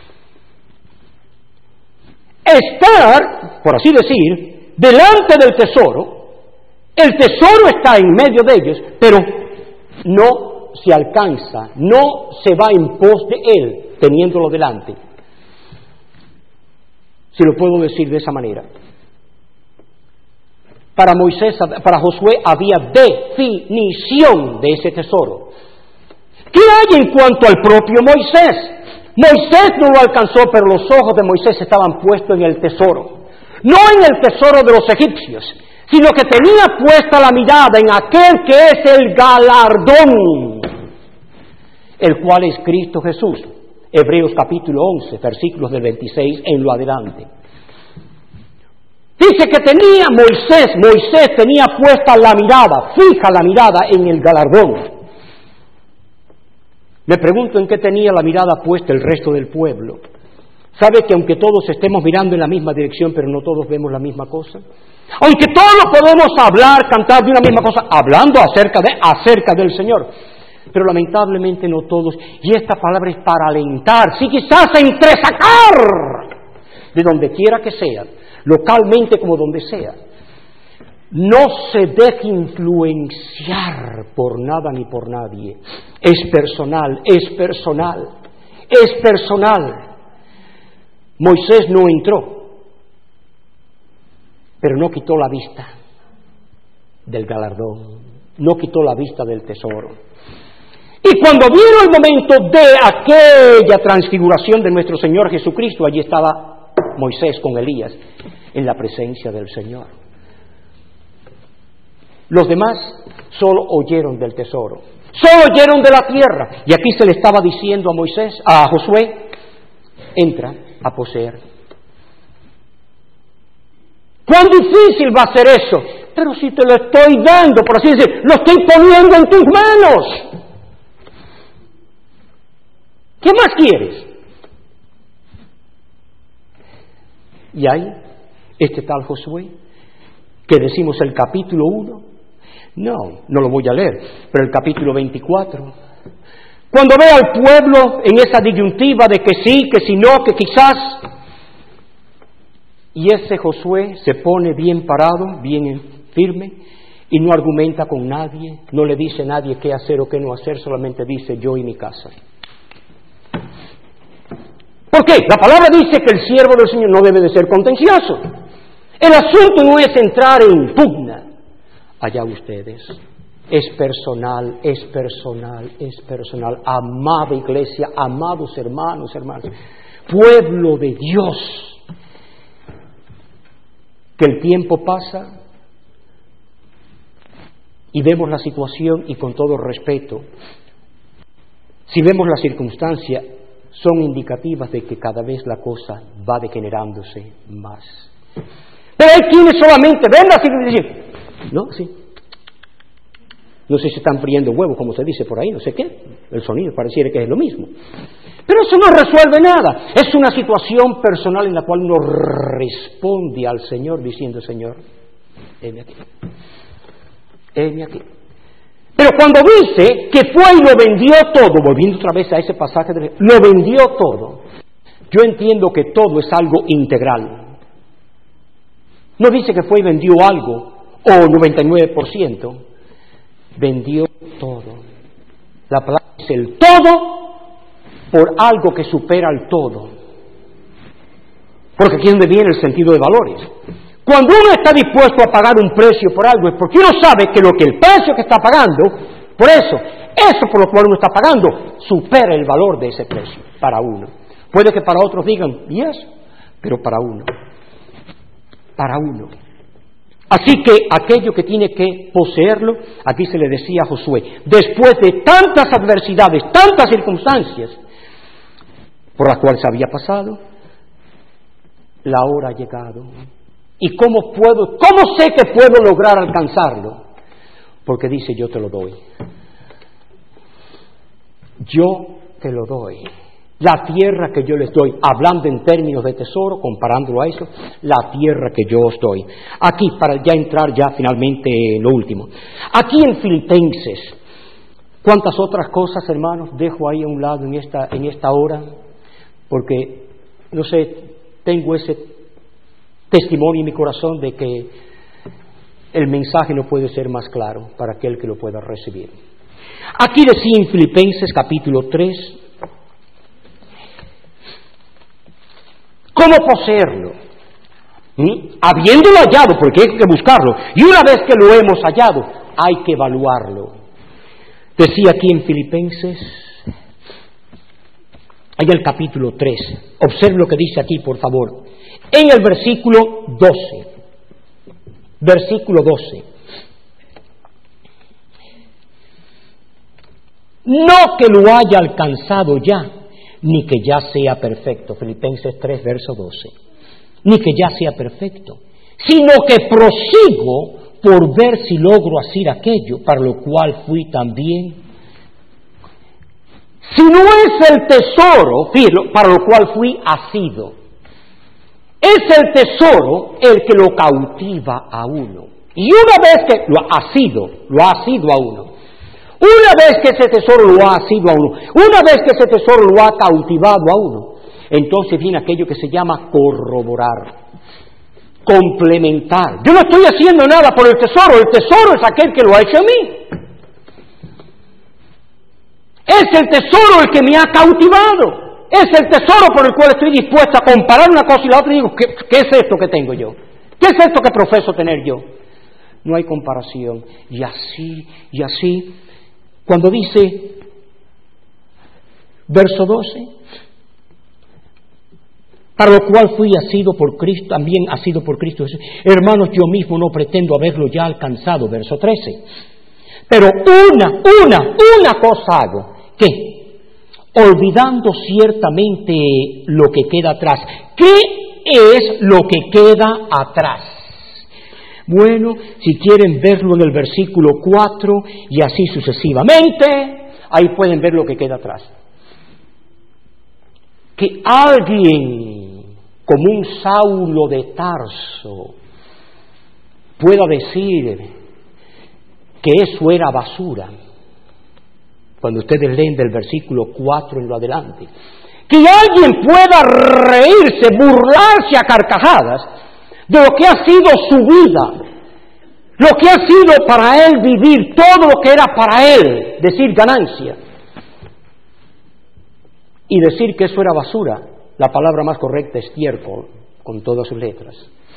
Estar, por así decir, delante del tesoro, el tesoro está en medio de ellos, pero no se alcanza, no se va en pos de él, teniéndolo delante. Si lo puedo decir de esa manera. Para Josué había definición de ese tesoro. ¿Qué hay en cuanto al propio Moisés? Moisés no lo alcanzó, pero los ojos de Moisés estaban puestos en el tesoro. No en el tesoro de los egipcios, sino que tenía puesta la mirada en aquel que es el galardón, el cual es Cristo Jesús. Hebreos capítulo 11, versículos del 26 en lo adelante. Dice que Moisés tenía puesta la mirada, fija la mirada en el galardón. Me pregunto en qué tenía la mirada puesta el resto del pueblo. ¿Sabe que aunque todos estemos mirando en la misma dirección, pero no todos vemos la misma cosa? Aunque todos podemos hablar, cantar de una misma cosa, hablando acerca del Señor, pero lamentablemente no todos. Y esta palabra es para alentar, sí, quizás entresacar, de donde quiera que sea, localmente como donde sea. No se deje influenciar por nada ni por nadie. Es personal. Moisés no entró, pero no quitó la vista del galardón, no quitó la vista del tesoro. Y cuando vieron el momento de aquella transfiguración de nuestro Señor Jesucristo, allí estaba Moisés con Elías en la presencia del Señor. Los demás solo oyeron del tesoro, solo oyeron de la tierra. Y aquí se le estaba diciendo a Moisés, a Josué, entra a poseer. ¿Cuán difícil va a ser eso? Pero si te lo estoy dando, por así decir, lo estoy poniendo en tus manos. ¿Qué más quieres? Y ahí, este tal Josué, que decimos el capítulo 1, no lo voy a leer, pero el capítulo 24, cuando ve al pueblo en esa disyuntiva de que sí, que si no, que quizás, y ese Josué se pone bien parado, bien firme, y no argumenta con nadie, no le dice a nadie qué hacer o qué no hacer, solamente dice yo y mi casa. ¿Por qué? La palabra dice que el siervo del Señor no debe de ser contencioso. El asunto no es entrar en pugna. Allá ustedes. Es personal, es personal, es personal. Amada iglesia, amados hermanos, hermanas. Pueblo de Dios. Que el tiempo pasa y vemos la situación y con todo respeto, si vemos la circunstancia, son indicativas de que cada vez la cosa va degenerándose más. Pero hay quienes solamente ven la circunstancia. ¿No? Sí. No sé si están friendo huevos, como se dice por ahí, no sé qué. El sonido pareciera que es lo mismo. Pero eso no resuelve nada. Es una situación personal en la cual uno responde al Señor diciendo, Señor, heme aquí. Heme aquí. Pero cuando dice que fue y lo vendió todo, volviendo otra vez a ese pasaje, lo vendió todo, yo entiendo que todo es algo integral. No dice que fue y vendió algo, o 99%, vendió todo. La palabra dice el todo por algo que supera el todo. Porque aquí es donde viene el sentido de valores. Cuando uno está dispuesto a pagar un precio por algo es porque uno sabe que el precio que está pagando, por eso por lo cual uno está pagando, supera el valor de ese precio para uno. Puede que para otros digan, ¿y eso? Pero para uno. Así que aquello que tiene que poseerlo, aquí se le decía a Josué, después de tantas adversidades, tantas circunstancias por las cuales había pasado, la hora ha llegado. ¿Y cómo sé que puedo lograr alcanzarlo? Porque dice, yo te lo doy. Yo te lo doy. La tierra que yo les doy, hablando en términos de tesoro, comparándolo a eso, la tierra que yo os doy. Aquí, para ya entrar ya finalmente en lo último. Aquí en Filipenses, ¿cuántas otras cosas, hermanos, dejo ahí a un lado en esta hora? Porque, no sé, tengo ese testimonio en mi corazón de que el mensaje no puede ser más claro para aquel que lo pueda recibir. Aquí decía en Filipenses capítulo 3, ¿cómo poseerlo? Habiéndolo hallado, porque hay que buscarlo, y una vez que lo hemos hallado, hay que evaluarlo. Decía aquí en Filipenses, ahí el capítulo 3, observe lo que dice aquí, por favor. En el versículo 12, no que lo haya alcanzado ya, ni que ya sea perfecto, Filipenses 3, verso 12, ni que ya sea perfecto, sino que prosigo por ver si logro hacer aquello para lo cual fui también. Si no es el tesoro, para lo cual fui asido, es el tesoro el que lo cautiva a uno. Y una vez que lo ha sido a uno. Una vez que ese tesoro lo ha sido a uno, una vez que ese tesoro lo ha cautivado a uno, entonces viene aquello que se llama corroborar, complementar. Yo no estoy haciendo nada por el tesoro es aquel que lo ha hecho a mí. Es el tesoro el que me ha cautivado. Es el tesoro por el cual estoy dispuesto a comparar una cosa y la otra y digo, ¿qué es esto que tengo yo? ¿Qué es esto que profeso tener yo? No hay comparación. Y así, cuando dice, verso 12, para lo cual fui asido por Cristo, también asido por Cristo Jesús. Hermanos, yo mismo no pretendo haberlo ya alcanzado, verso 13. Pero una cosa hago, ¿qué? Olvidando ciertamente lo que queda atrás. ¿Qué es lo que queda atrás? Bueno, si quieren verlo en el versículo 4 y así sucesivamente, ahí pueden ver lo que queda atrás. Que alguien, como un Saulo de Tarso, pueda decir que eso era basura. Cuando ustedes leen del versículo 4 en lo adelante, que alguien pueda reírse, burlarse a carcajadas de lo que ha sido su vida, lo que ha sido para él vivir, todo lo que era para él, decir ganancia, y decir que eso era basura. La palabra más correcta es estiércol, con todas sus letras.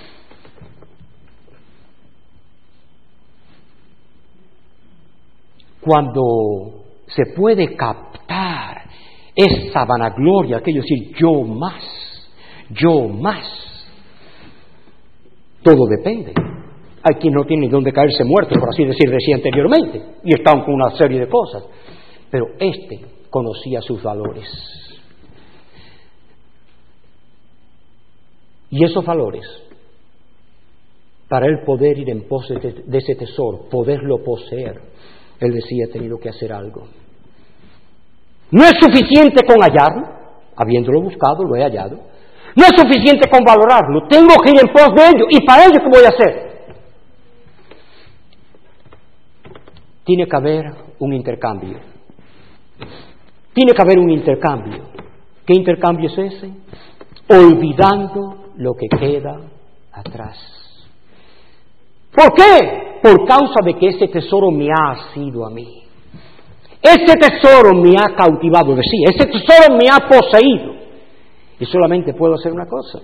Cuando se puede captar esa vanagloria, aquello decir yo más, todo depende. Hay quien no tiene ni dónde caerse muerto, por así decir, decía anteriormente, y están con una serie de cosas, pero conocía sus valores. Y esos valores, para él poder ir en pos de ese tesoro, poderlo poseer, él decía, he tenido que hacer algo. No es suficiente con hallarlo, habiéndolo buscado, lo he hallado. No es suficiente con valorarlo, tengo que ir en pos de ello. ¿Y para ello qué voy a hacer? Tiene que haber un intercambio. Tiene que haber un intercambio. ¿Qué intercambio es ese? Olvidando lo que queda atrás. ¿Por qué? Por causa de que ese tesoro me ha sido a mí. Ese tesoro me ha cautivado, decía, ese tesoro me ha poseído. Y solamente puedo hacer una cosa.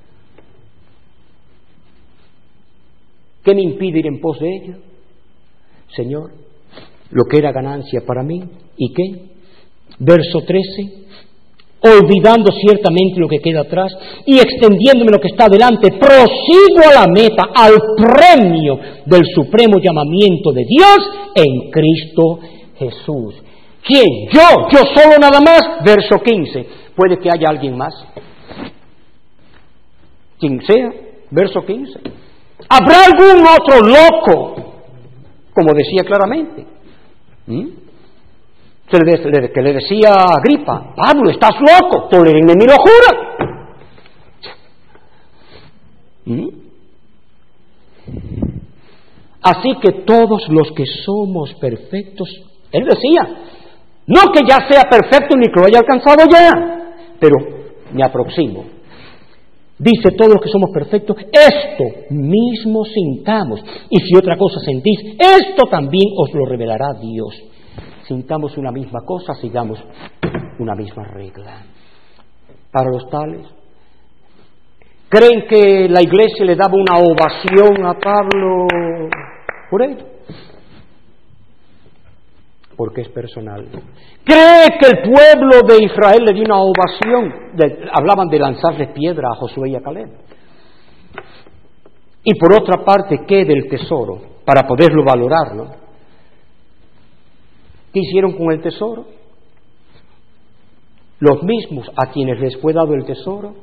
¿Qué me impide ir en pos de ello? Señor, lo que era ganancia para mí, ¿y qué? Verso 13, olvidando ciertamente lo que queda atrás y extendiéndome lo que está delante, prosigo a la meta, al premio del supremo llamamiento de Dios en Cristo Jesús. ¿Quién? Yo solo nada más. Verso 15, puede que haya alguien más. Quien sea, verso 15. ¿Habrá algún otro loco? Como decía claramente. Que le decía a Agripa, Pablo, estás loco, tolérenme mi locura. Así que todos los que somos perfectos, él decía, no que ya sea perfecto ni que lo haya alcanzado ya, pero me aproximo. Dice, todos los que somos perfectos, esto mismo sintamos. Y si otra cosa sentís, esto también os lo revelará Dios. Sintamos una misma cosa, sigamos una misma regla. Para los tales, ¿creen que la iglesia le daba una ovación a Pablo por ello? Porque es personal. ¿Cree que el pueblo de Israel le dio una ovación? Hablaban de lanzarle piedra a Josué y a Caleb. Y por otra parte, ¿qué del tesoro? Para poderlo valorarlo. ¿Qué hicieron con el tesoro? Los mismos a quienes les fue dado el tesoro.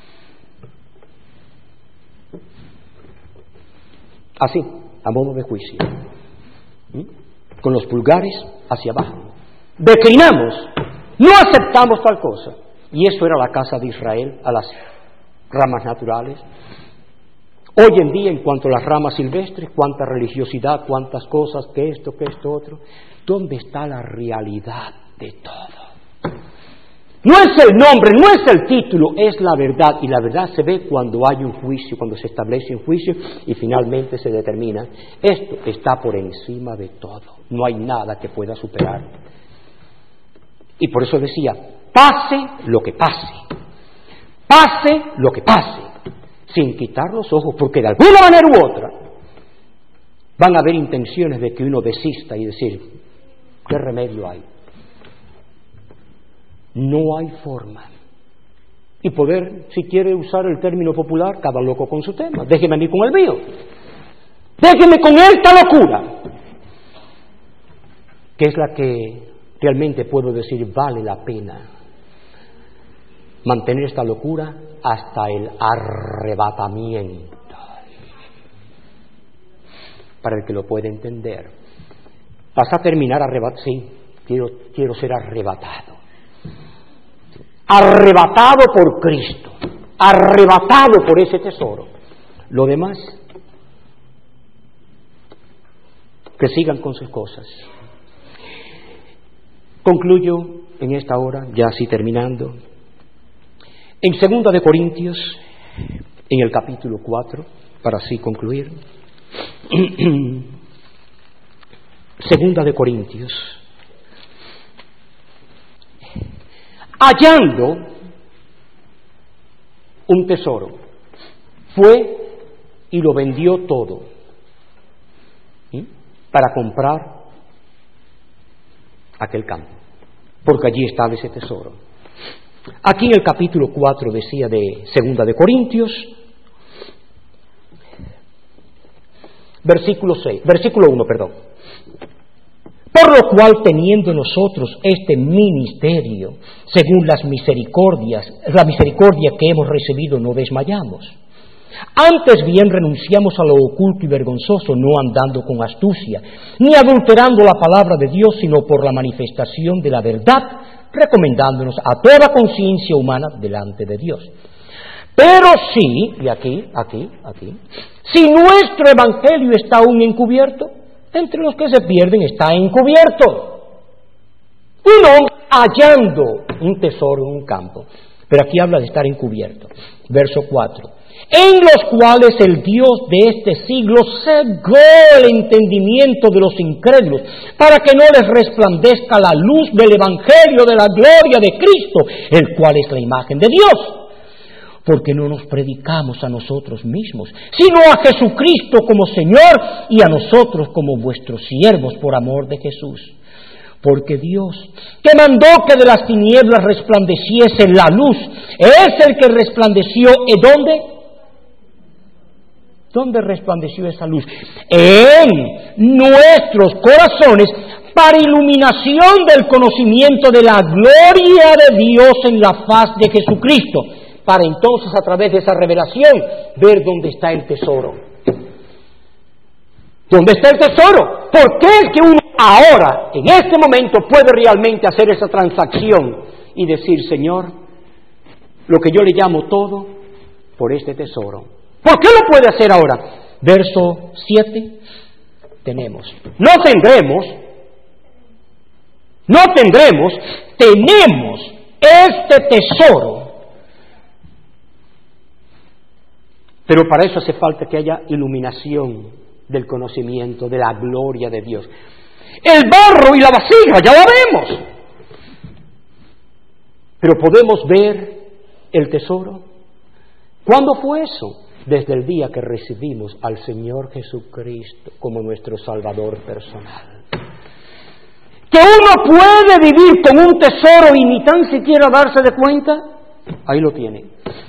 Así, a modo de juicio. Con los pulgares hacia abajo. Declinamos, no aceptamos tal cosa. Y eso era la casa de Israel a las ramas naturales. Hoy en día, en cuanto a las ramas silvestres, cuánta religiosidad, cuántas cosas, que esto otro. ¿Dónde está la realidad de todo? No es el nombre, no es el título, es la verdad. Y la verdad se ve cuando hay un juicio, cuando se establece un juicio y finalmente se determina. Esto está por encima de todo. No hay nada que pueda superar. Y por eso decía, pase lo que pase, pase lo que pase, sin quitar los ojos, porque de alguna manera u otra van a haber intenciones de que uno desista y decir, ¿qué remedio hay? No hay forma. Y poder, si quiere usar el término popular, cada loco con su tema. Déjeme a mí con el mío. Déjeme con esta locura, que es la que realmente puedo decir vale la pena mantener esta locura hasta el arrebatamiento. Para el que lo pueda entender. Vas a terminar arrebatado. Sí, quiero ser arrebatado. Arrebatado por Cristo. Arrebatado por ese tesoro. Lo demás, que sigan con sus cosas. Concluyo en esta hora, ya así terminando, en 2 de Corintios, en el capítulo 4, para así concluir. 2 de Corintios. Hallando un tesoro, fue y lo vendió todo, ¿sí?, para comprar aquel campo, porque allí estaba ese tesoro. Aquí en el capítulo 4 decía de 2 de Corintios, versículo 1, por lo cual, teniendo nosotros este ministerio, según la misericordia que hemos recibido, no desmayamos. Antes bien renunciamos a lo oculto y vergonzoso, no andando con astucia, ni adulterando la palabra de Dios, sino por la manifestación de la verdad, recomendándonos a toda conciencia humana delante de Dios. Pero sí, y aquí, si nuestro evangelio está aún encubierto, entre los que se pierden está encubierto. Un hombre hallando un tesoro en un campo, pero aquí habla de estar encubierto. Verso 4. En los cuales el Dios de este siglo cegó el entendimiento de los incrédulos, para que no les resplandezca la luz del evangelio de la gloria de Cristo, el cual es la imagen de Dios. Porque no nos predicamos a nosotros mismos, sino a Jesucristo como Señor y a nosotros como vuestros siervos por amor de Jesús. Porque Dios, que mandó que de las tinieblas resplandeciese la luz, es el que resplandeció. ¿En dónde? ¿Dónde resplandeció esa luz? En nuestros corazones, para iluminación del conocimiento de la gloria de Dios en la faz de Jesucristo, para entonces a través de esa revelación ver dónde está el tesoro. ¿Dónde está el tesoro? ¿Por qué es que uno ahora, en este momento, puede realmente hacer esa transacción y decir, Señor, lo que yo le llamo todo por este tesoro? ¿Por qué lo puede hacer ahora? Verso 7, tenemos este tesoro. Pero para eso hace falta que haya iluminación del conocimiento de la gloria de Dios. El barro y la vasija, ya la vemos. Pero podemos ver el tesoro. ¿Cuándo fue eso? Desde el día que recibimos al Señor Jesucristo como nuestro Salvador personal. Que uno puede vivir con un tesoro y ni tan siquiera darse de cuenta, ahí lo tiene.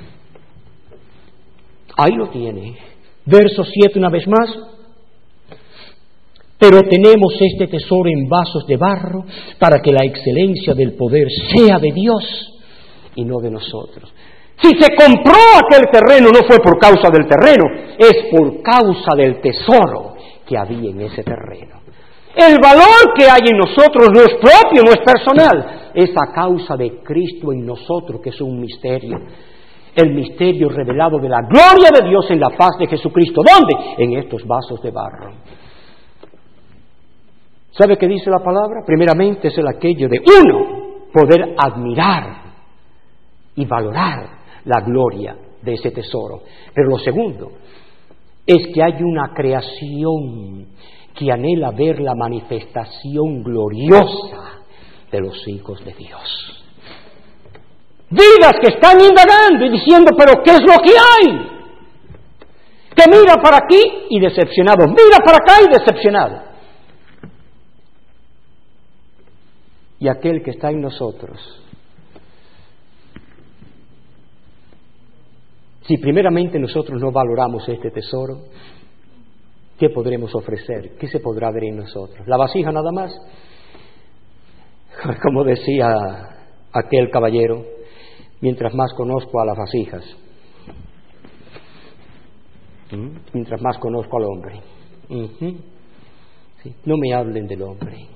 Ahí lo tiene. Verso 7 una vez más. Pero tenemos este tesoro en vasos de barro para que la excelencia del poder sea de Dios y no de nosotros. Si se compró aquel terreno no fue por causa del terreno, es por causa del tesoro que había en ese terreno. El valor que hay en nosotros no es propio, no es personal, es a causa de Cristo en nosotros, que es un misterio. El misterio revelado de la gloria de Dios en la faz de Jesucristo. ¿Dónde? En estos vasos de barro. ¿Sabe qué dice la palabra? Primeramente es el aquello de uno, poder admirar y valorar la gloria de ese tesoro. Pero lo segundo es que hay una creación que anhela ver la manifestación gloriosa de los hijos de Dios. Vidas que están indagando y diciendo, pero ¿qué es lo que hay? Que mira para aquí y decepcionado, mira para acá y decepcionado. Y aquel que está en nosotros, si primeramente nosotros no valoramos este tesoro, ¿qué podremos ofrecer? ¿Qué se podrá ver en nosotros? ¿La vasija nada más? Como decía aquel caballero, mientras más conozco a las vasijas, mientras más conozco al hombre. Sí. No me hablen del hombre.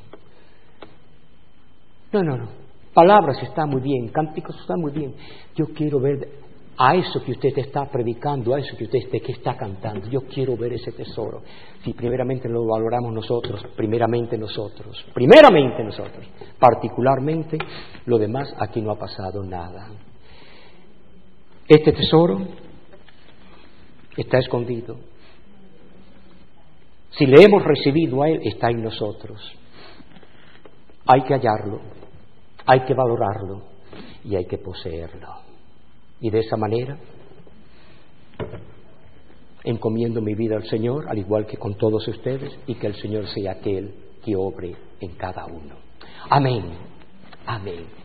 No. Palabras están muy bien, cánticos están muy bien. Yo quiero ver a eso que usted está predicando, a eso que usted está cantando. Yo quiero ver ese tesoro. Si primeramente lo valoramos nosotros, primeramente nosotros, particularmente, lo demás aquí no ha pasado nada. Este tesoro está escondido. Si le hemos recibido a Él, está en nosotros. Hay que hallarlo, hay que valorarlo y hay que poseerlo. Y de esa manera encomiendo mi vida al Señor, al igual que con todos ustedes, y que el Señor sea aquel que obre en cada uno. Amén. Amén.